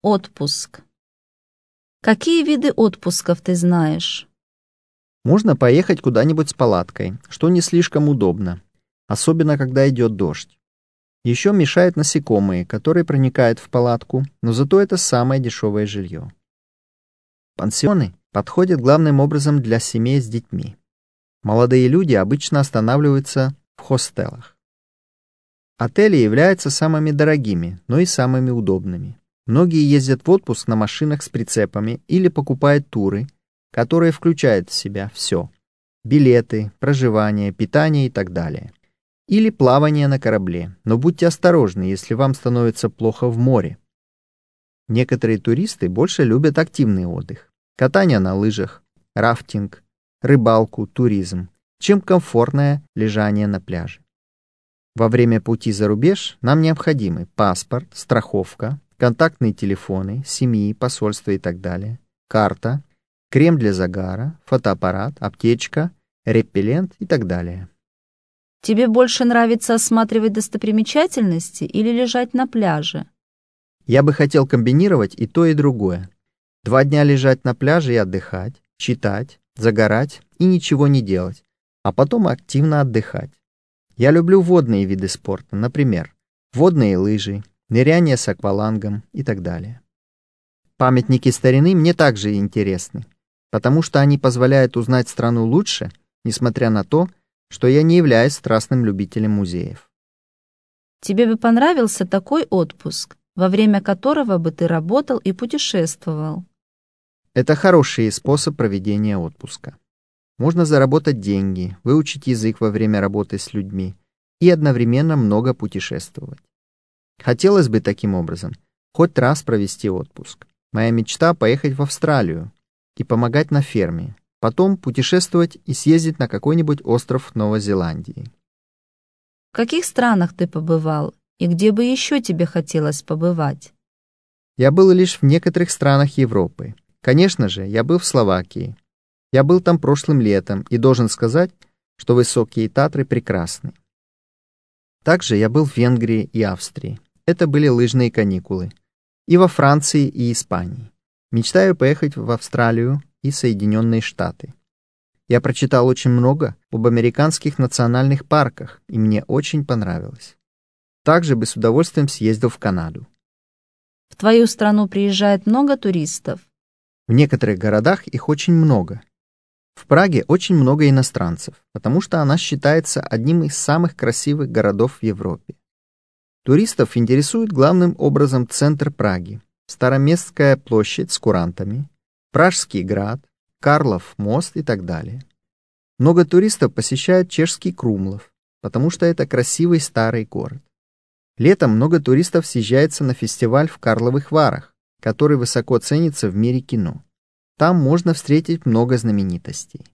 Отпуск. Какие виды отпусков ты знаешь? Можно поехать куда-нибудь с палаткой, что не слишком удобно, особенно когда идет дождь. Еще мешают насекомые, которые проникают в палатку, но зато это самое дешевое жилье. Пансионы подходят главным образом для семей с детьми. Молодые люди обычно останавливаются в хостелах. Отели являются самыми дорогими, но и самыми удобными. Многие ездят в отпуск на машинах с прицепами или покупают туры, которые включают в себя все: билеты, проживание, питание и так далее. Или плавание на корабле, но будьте осторожны, если вам становится плохо в море. Некоторые туристы больше любят активный отдых: катание на лыжах, рафтинг, рыбалку, туризм, чем комфортное лежание на пляже. Во время пути за рубеж нам необходимы паспорт, страховка, контактные телефоны, семьи, посольства и так далее, карта, крем для загара, фотоаппарат, аптечка, репеллент и так далее. Тебе больше нравится осматривать достопримечательности или лежать на пляже? Я бы хотел комбинировать и то, и другое. 2 дня лежать на пляже и отдыхать, читать, загорать и ничего не делать, а потом активно отдыхать. Я люблю водные виды спорта, например, водные лыжи, ныряние с аквалангом и так далее. Памятники старины мне также интересны, потому что они позволяют узнать страну лучше, несмотря на то, что я не являюсь страстным любителем музеев. Тебе бы понравился такой отпуск, во время которого бы ты работал и путешествовал? Это хороший способ проведения отпуска. Можно заработать деньги, выучить язык во время работы с людьми и одновременно много путешествовать. Хотелось бы таким образом хоть раз провести отпуск. Моя мечта — поехать в Австралию и помогать на ферме, потом путешествовать и съездить на какой-нибудь остров Новой Зеландии. В каких странах ты побывал и где бы еще тебе хотелось побывать? Я был лишь в некоторых странах Европы. Конечно же, я был в Словакии. Я был там прошлым летом и должен сказать, что Высокие Татры прекрасны. Также я был в Венгрии и Австрии. Это были лыжные каникулы. И во Франции и Испании. Мечтаю поехать в Австралию и Соединенные Штаты. Я прочитал очень много об американских национальных парках, и мне очень понравилось. Также бы с удовольствием съездил в Канаду. В твою страну приезжает много туристов? В некоторых городах их очень много. В Праге очень много иностранцев, потому что она считается одним из самых красивых городов в Европе. Туристов интересует главным образом центр Праги, Староместская площадь с курантами, Пражский град, Карлов мост и так далее. Много туристов посещают чешский Крумлов, потому что это красивый старый город. Летом много туристов съезжается на фестиваль в Карловых Варах, который высоко ценится в мире кино. Там можно встретить много знаменитостей.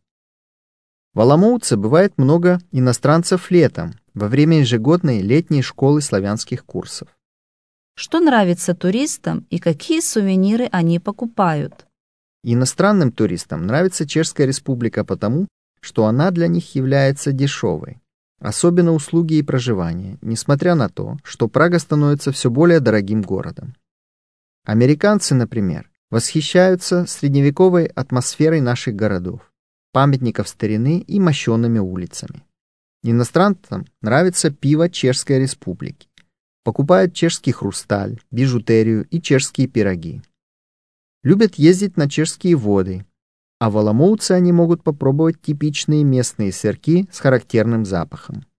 В Оломouце бывает много иностранцев летом, во время ежегодной летней школы славянских курсов. Что нравится туристам и какие сувениры они покупают? Иностранным туристам нравится Чешская Республика потому, что она для них является дешевой, особенно услуги и проживание, несмотря на то, что Прага становится все более дорогим городом. Американцы, например, восхищаются средневековой атмосферой наших городов, памятников старины и мощенными улицами. Иностранцам нравится пиво Чешской Республики. Покупают чешский хрусталь, бижутерию и чешские пироги. Любят ездить на чешские воды, а в Оломouце они могут попробовать типичные местные сырки с характерным запахом.